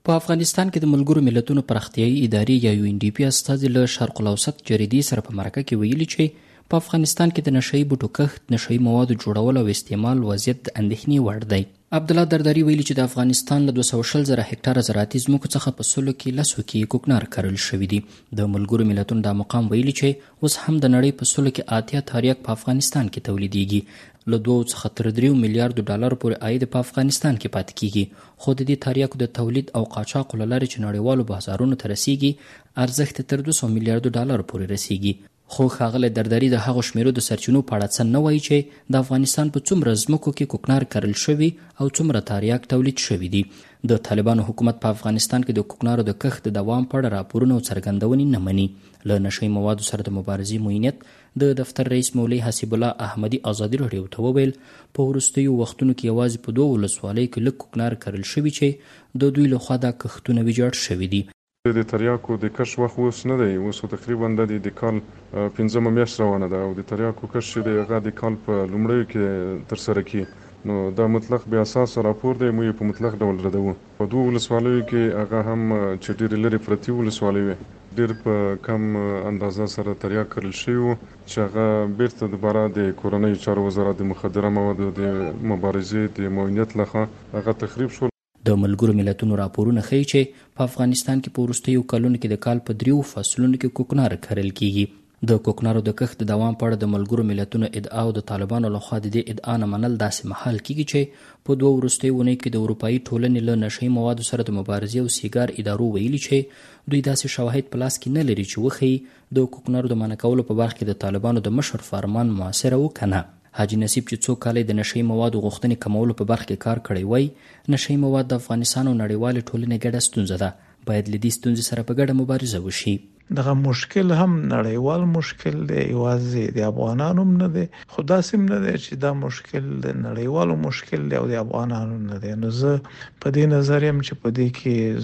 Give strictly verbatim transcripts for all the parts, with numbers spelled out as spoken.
په افغانستان کې د ملګرو ملتونو پراختیایي ادارې یا یو ان ډي پی استازي له شرق الاوسط جریدې سره په مرکه کې ویلي چې په افغانستان کې د نشهیي بوټو کښت، نشهیي موادو جوړول او استعمال وضعیت د اندېښنې وړ دی. عبدالله درداري ویلي چې د افغانستان له دوه سوه شل زره هکټاره زراعتي ځمکو څخه په سلو کې لسو کې کوکنار کرل شوي دي. د ملګرو ملتونو دا مقام ویلي چې اوس هم د نړۍ په سلو کې اتیا تریاک په افغانستان کې تولیدیږي. له دوو څخه تر دریو میلیارډو ډالرو پورې عاید په افغانستان کې پاتې کیږي، خو د دې تریاکو د تولید او قاچاقو له لارې چې نړیوالو بازارونو ته رسیږي ارزښت تر دوه سوه میلیارډو ډالرو پورې رسیږي. خو ښاغلی درداري د هغو شمیرو د سرچینو په اړه څه نه وایي چې د افغانستان په څومره ځمکو کې کوکنار کرل شوي او څومره تریاک تولید شوي دي. د طالبانو حکومت په افغانستان کې د کوکنارو د کښت د دوام په اړه راپورونه او څرګندونې نه مني. له نشهیي موادو سره د مبارزې معینیت د دفتر رئیس مولوي حسیب الله احمدي ازادي راډیو ته وویل په وروستیو وختونو کې یوازې په دوو ولسوالیو کې لږ کوکنار کرل شوي چې د دوی لخوا دا کښتونه ویجاړ شوي دي. د تریاکو د کښت وخت اوس نه دی، اوس تقریبا د د کال پنځمه میاشت روانه ده او د تریاکو کښت چې دی هغه د کال په لومړیو کې ترسره کیږي. نو دا مطلق بې اساسه راپور دی، موږ یې په مطلق ډول ردوو. په دوو ولسوالیو کې هغه هم چې ډېرې لرې پرتې ولسوالۍ وې ډېر په کم اندازه سره تریاک کرل شوي وو چې هغه بیرته دوباره د کورنیو چارو وزارت د مخدره موادو د مبارزې د معاونیت لخوا هغه تخریب شول. د ملګرو ملتونو راپورونه ښیي چې په افغانستان کې په وروستیو کلونو کې د کال په دریو فصلونو کې کوکنار کرل کیږي. د کوکنارو د کښت د دوام په اړه د ملګرو ملتونو ادعا او د طالبانو لخوا د دې ادعا نه منل داسې مهال کیږي چې په دوه وروستیو اونیو کې د اروپایي ټولنې له نشهیي موادو سره د مبارزې او سیګار ادارو ویلي چې دوی داسې شواهد په لاس کې نه لري چې وښیي د کوکنارو د منع کولو په برخه کې د طالبانو د مشر فرمان موثره و که نه. حاجي نصیب چې څو کاله د نشهیي موادو غوښتنې کمولو په برخه کې کار کړی وای، نشهیي مواد د افغانستان او نړیوالې ټولنې ګډه ستونزه ده، باید له دې ستونزې سره په ګډه مبارزه وشي. دغه مشکل هم نړیوال مشکل دی، یوازې د افغانانو نه دی، خو داسې نه دی چې دا مشکل د نړیوالو مشکل دی او د افغانانو نه دی. نو زه په دې نظر یم چې په دې کې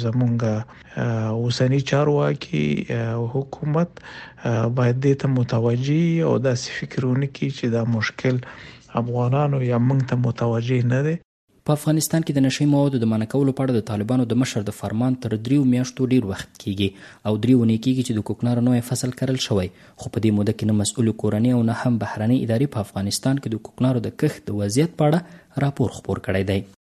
زمونږ اوسنی چارواکي او حکومت باید دې ته متوجه او داسې فکرونه کوي چې دا مشکل افغانانو یا موږ ته متوجه نه دی. په افغانستان کې د نشهیي موادو د منع کولو په اړه د طالبانو د مشر د فرمان تر دریو میاشتو ډیر وخت کیږي او درې اونۍ کیږي چې د کوکنارو نوی فصل کرل شوی، خو په دې موده کې نه مسؤل کورنۍ او نه هم بهرنۍ ادارې په افغانستان کې د کوکنارو د کښت د وضعیت په اړه راپور خپور کړی دی.